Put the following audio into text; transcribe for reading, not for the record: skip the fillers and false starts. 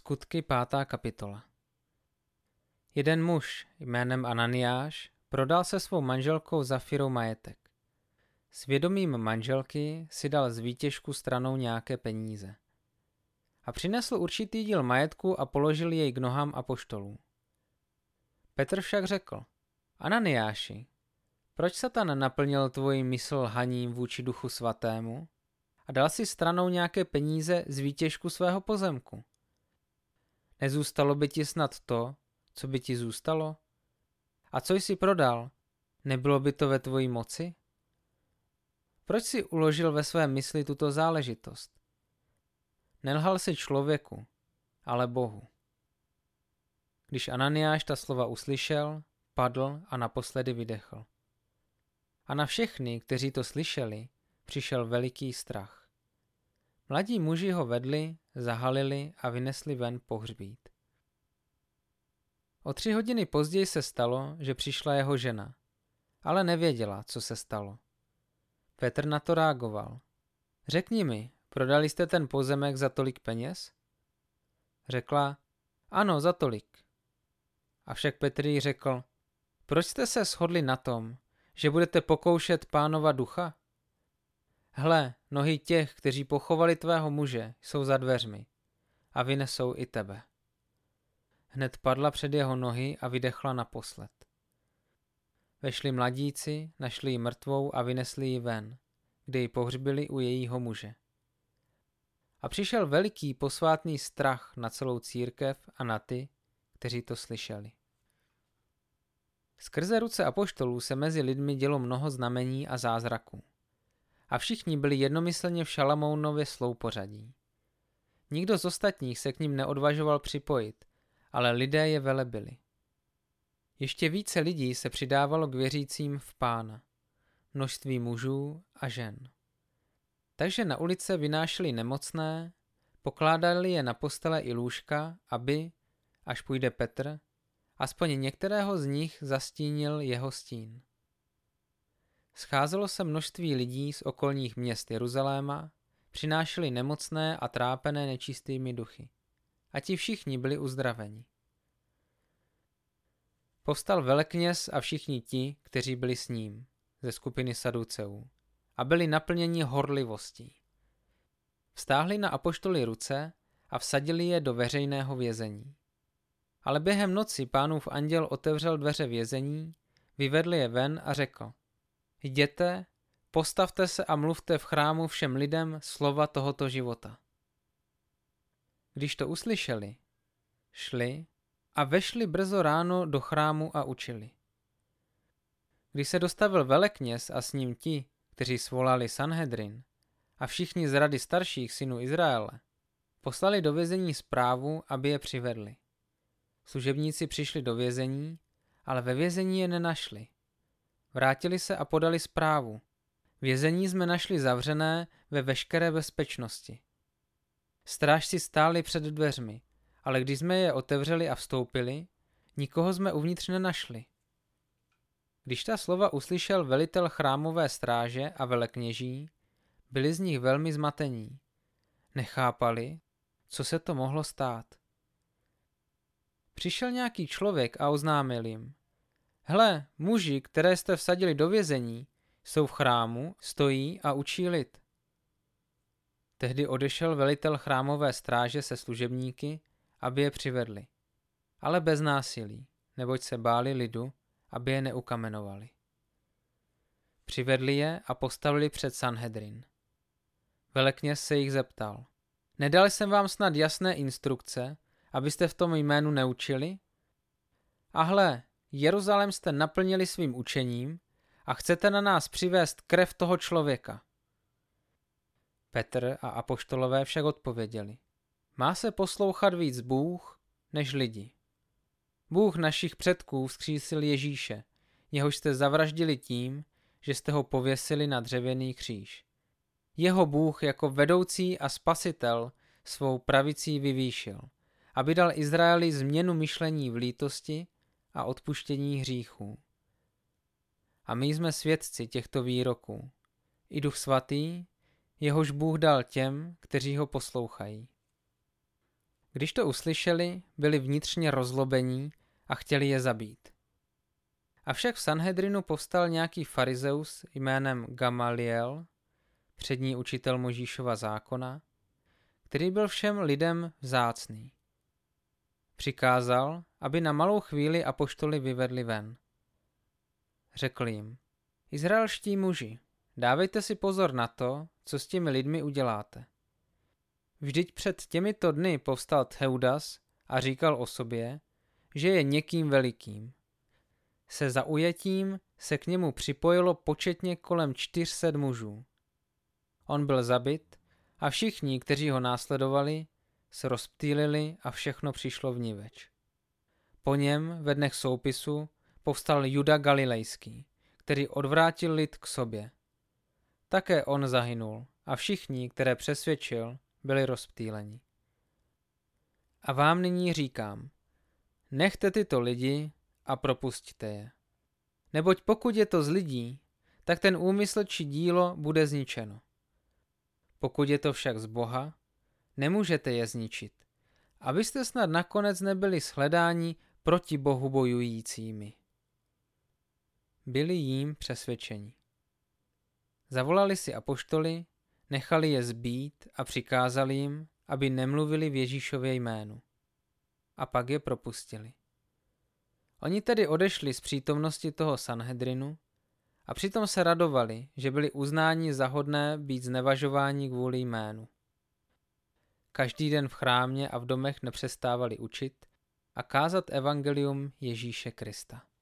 Skutky 5. kapitola. Jeden muž jménem Ananiáš prodal se svou manželkou Zafirou majetek. S vědomím manželky si dal z výtěžku stranou nějaké peníze. A přinesl určitý díl majetku a položil jej k nohám apoštolů. Petr však řekl: Ananiáši, proč Satan naplnil tvoji mysl lhaním vůči Duchu Svatému a dal si stranou nějaké peníze z výtěžku svého pozemku? Nezůstalo by ti snad to, co by ti zůstalo? A co jsi prodal, nebylo by to ve tvojí moci? Proč jsi uložil ve své mysli tuto záležitost? Nelhal si člověku, ale Bohu. Když Ananiáš ta slova uslyšel, padl a naposledy vydechl. A na všechny, kteří to slyšeli, přišel veliký strach. Mladí muži ho vedli, zahalili a vynesli ven pohřbít. O 3 hodiny později se stalo, že přišla jeho žena, ale nevěděla, co se stalo. Petr na to reagoval: Řekni mi, prodali jste ten pozemek za tolik peněz? Řekla: Ano, za tolik. Avšak Petr jí řekl: Proč jste se shodli na tom, že budete pokoušet Pánova ducha? Hle, nohy těch, kteří pochovali tvého muže, jsou za dveřmi a vynesou i tebe. Hned padla před jeho nohy a vydechla naposled. Vešli mladíci, našli ji mrtvou a vynesli ji ven, kde ji pohřbili u jejího muže. A přišel veliký posvátný strach na celou církev a na ty, kteří to slyšeli. Skrze ruce apoštolů se mezi lidmi dělo mnoho znamení a zázraků. A všichni byli jednomyslně v Šalamounově sloupořadí. Nikdo z ostatních se k ním neodvažoval připojit, ale lidé je velebili. Ještě více lidí se přidávalo k věřícím v Pána, množství mužů a žen. Takže na ulice vynášeli nemocné, pokládali je na postele i lůžka, aby, až půjde Petr, aspoň některého z nich zastínil jeho stín. Scházelo se množství lidí z okolních měst Jeruzaléma, přinášeli nemocné a trápené nečistými duchy. A ti všichni byli uzdraveni. Povstal velekněz a všichni ti, kteří byli s ním, ze skupiny Saduceů, a byli naplněni horlivostí. Vztáhli na apoštoly ruce a vsadili je do veřejného vězení. Ale během noci Pánův anděl otevřel dveře vězení, vyvedl je ven a řekl: Jděte, postavte se a mluvte v chrámu všem lidem slova tohoto života. Když to uslyšeli, šli a vešli brzo ráno do chrámu a učili. Když se dostavil velekněz a s ním ti, kteří svolali Sanhedrin, a všichni z rady starších synů Izraele, poslali do vězení zprávu, aby je přivedli. Služebníci přišli do vězení, ale ve vězení je nenašli. Vrátili se a podali zprávu: Vězení jsme našli zavřené ve veškeré bezpečnosti. Strážci stáli před dveřmi, ale když jsme je otevřeli a vstoupili, nikoho jsme uvnitř nenašli. Když ta slova uslyšel velitel chrámové stráže a velekněží, byli z nich velmi zmatení. Nechápali, co se to mohlo stát. Přišel nějaký člověk a oznámil jim: Hle, muži, které jste vsadili do vězení, jsou v chrámu, stojí a učí lid. Tehdy odešel velitel chrámové stráže se služebníky, aby je přivedli. Ale bez násilí, neboť se báli lidu, aby je neukamenovali. Přivedli je a postavili před Sanhedrin. Velekněz se jich zeptal: Nedal jsem vám snad jasné instrukce, abyste v tom jménu neučili? A hle, Jeruzalém jste naplnili svým učením a chcete na nás přivést krev toho člověka. Petr a apoštolové však odpověděli: Má se poslouchat víc Bůh než lidi. Bůh našich předků vzkřísil Ježíše, jehož jste zavraždili tím, že jste ho pověsili na dřevěný kříž. Jeho Bůh jako vedoucí a spasitel svou pravicí vyvýšil, aby dal Izraeli změnu myšlení v lítosti a odpuštění hříchů. A my jsme svědci těchto výroků. I Duch Svatý, jehož Bůh dal těm, kteří ho poslouchají. Když to uslyšeli, byli vnitřně rozlobení a chtěli je zabít. Avšak v Sanhedrinu povstal nějaký farizeus jménem Gamaliel, přední učitel Mojžíšova zákona, který byl všem lidem vzácný. Přikázal, aby na malou chvíli apoštoly vyvedli ven. Řekl jim: Izraelští muži, dávejte si pozor na to, co s těmi lidmi uděláte. Vždyť před těmito dny povstal Theudas a říkal o sobě, že je někým velikým. Se zaujetím se k němu připojilo početně kolem 400 mužů. On byl zabit a všichni, kteří ho následovali, se rozptýlili a všechno přišlo vniveč. Po něm ve dnech soupisu povstal Juda Galilejský, který odvrátil lid k sobě. Také on zahynul a všichni, které přesvědčil, byli rozptýleni. A vám nyní říkám, nechte tyto lidi a propusťte je. Neboť pokud je to z lidí, tak ten úmysl či dílo bude zničeno. Pokud je to však z Boha, nemůžete je zničit, abyste snad nakonec nebyli shledáni proti Bohu bojujícími. Byli jím přesvědčeni. Zavolali si apoštoly, nechali je zbít a přikázali jim, aby nemluvili v Ježíšově jménu. A pak je propustili. Oni tedy odešli z přítomnosti toho Sanhedrinu a přitom se radovali, že byli uznáni za hodné být znevažováni kvůli jménu. Každý den v chrámě a v domech nepřestávali učit a kázat evangelium Ježíše Krista.